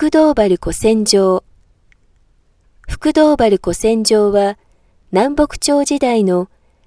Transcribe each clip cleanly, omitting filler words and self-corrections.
福道原古戦場。福道原古戦場は、南北朝時代の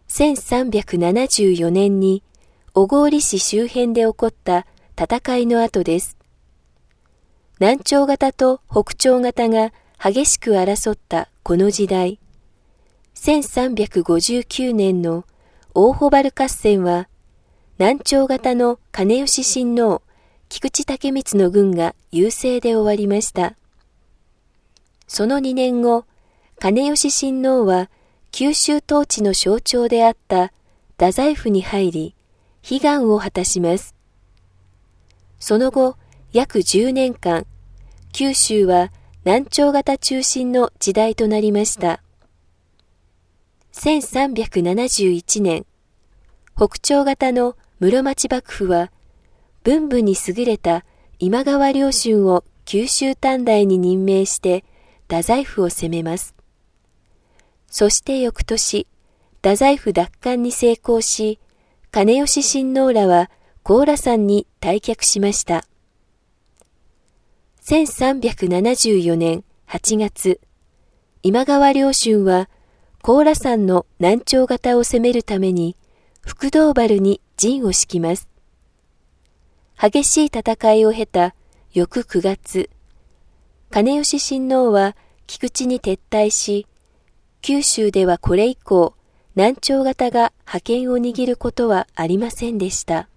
1374年に小郡市周辺で起こった戦いの跡です。南朝方と北朝方が激しく争ったこの時代、1359年の大穂原合戦は、南朝方の兼吉親王、菊池武光の軍が優勢で終わりました。その2年後、兼吉親王は九州統治の象徴であった太宰府に入り、悲願を果たします。その後、約10年間、九州は南朝方中心の時代となりました。1371年、北朝方の室町幕府は、文武に優れた今川良春を九州短大に任命して太宰府を攻めます。そして翌年、太宰府奪還に成功し、兼吉親王らは高羅山に退却しました。1374年8月、今川良春は高羅山の南朝方を攻めるために福道原に陣を敷きます。激しい戦いを経た翌9月、兼吉親王は菊池に撤退し、九州ではこれ以降、南朝方が覇権を握ることはありませんでした。